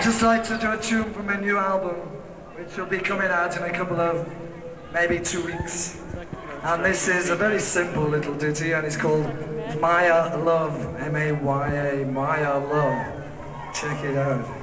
just like to do a tune from my new album, which will be coming out in a couple of, maybe 2 weeks. And this is a very simple little ditty, and it's called Maya Love, M-A-Y-A, Maya Love. Check it out.